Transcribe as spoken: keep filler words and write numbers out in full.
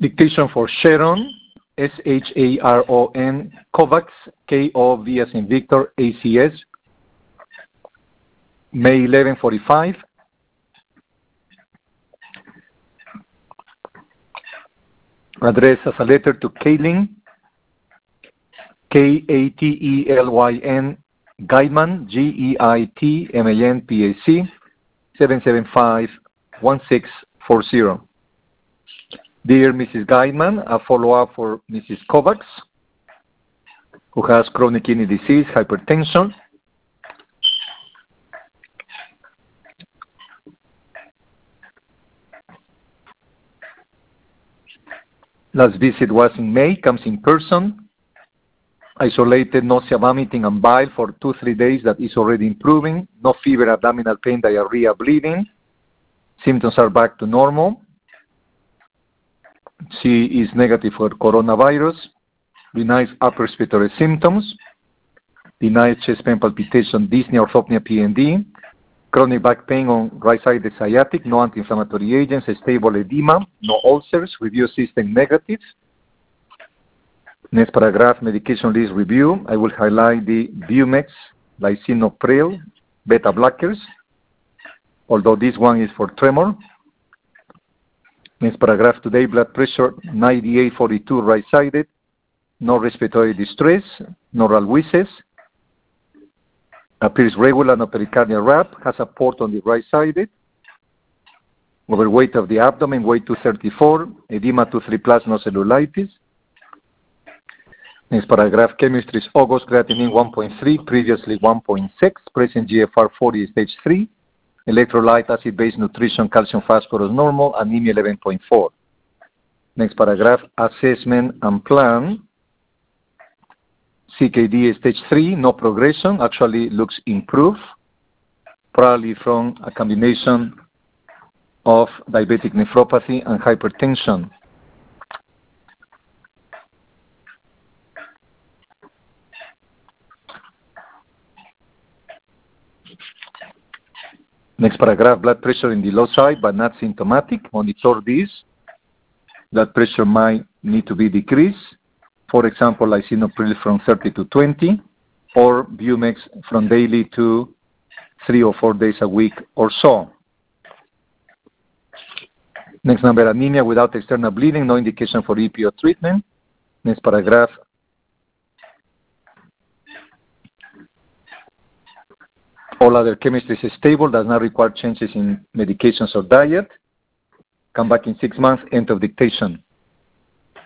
Dictation for Sharon, S H A R O N, Kovacs, K O V as in Victor, A C S, May eleven forty-five. Address as a letter to Kaylin, K A T E L Y N, Guidman, G E I T M A N P A C, seven seven five one six four zero. Dear Missus Guidman, a follow-up for Missus Kovacs, who has chronic kidney disease, hypertension. Last visit was in May, comes in person. Isolated nausea, vomiting, and bile for two, three days that is already improving. No fever, abdominal pain, diarrhea, bleeding. Symptoms are back to normal. She is negative for coronavirus. Denies upper respiratory symptoms. Denies chest pain, palpitation, dyspnea, orthopnea, P N D. Chronic back pain on right-sided sciatic. No anti-inflammatory agents. Stable edema. No ulcers. Review system negative. Next paragraph, medication list review. I will highlight the Bumex, lisinopril, beta blockers, although this one is for tremor. Next paragraph, today blood pressure ninety-eight forty-two right-sided, no respiratory distress, neural wheezes, appears regular, no pericardial wrap, has a port on the right-sided, overweight of the abdomen, weight two thirty-four, edema two three plus, no cellulitis. Next paragraph, chemistry is August, creatinine one point three, previously one point six, present G F R forty, stage three, electrolyte, acid-base nutrition, calcium, phosphorus normal, anemia eleven point four. Next paragraph, assessment and plan. C K D stage three, no progression, actually looks improved, probably from a combination of diabetic nephropathy and hypertension. Next paragraph, blood pressure in the low side but not symptomatic. Monitor this. Blood pressure might need to be decreased. For example, lisinopril from thirty to twenty, or Bumex from daily to three or four days a week or so. Next number, anemia without external bleeding, no indication for E P O treatment. Next paragraph, all other chemistry is stable, does not require changes in medications or diet. Come back in six months, end of dictation.